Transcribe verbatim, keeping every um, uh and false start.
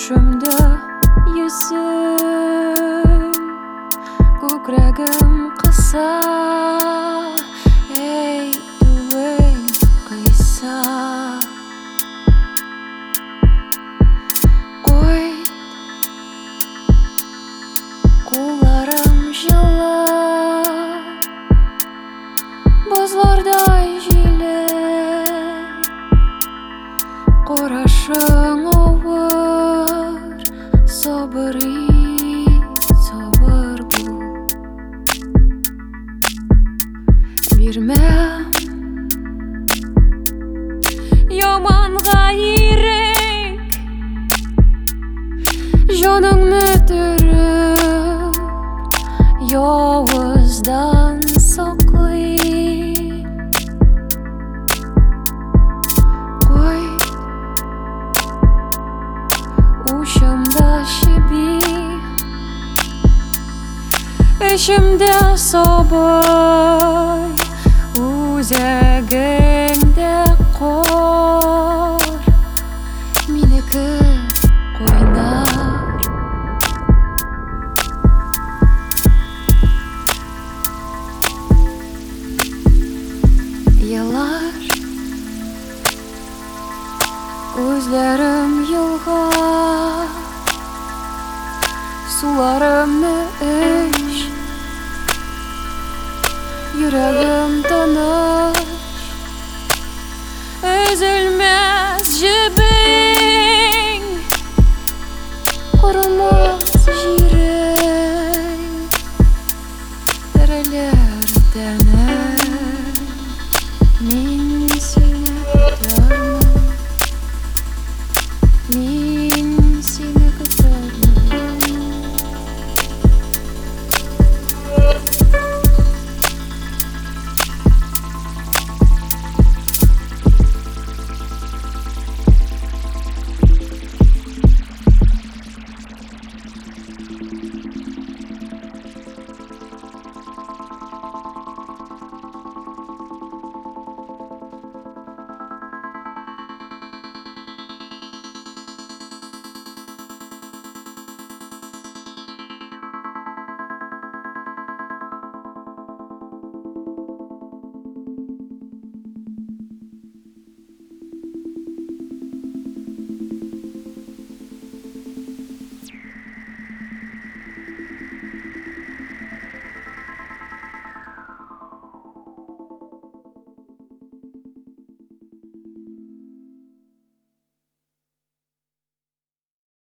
Төшімді есім, көкірегім қыса, ей түбің қиса. Қой, қолдарым жылы, бозлардай желі, қорашың ауыр, собыр ет, собыр бұл. Бермем яманға ерек, жоныңны түріп, явыздан сақлай. Қой, ушымда шеби, ішімде собой, өзегіңде қор, менікі қойнар. Елар, көзлерім елға, суларымны іш, йөрәгім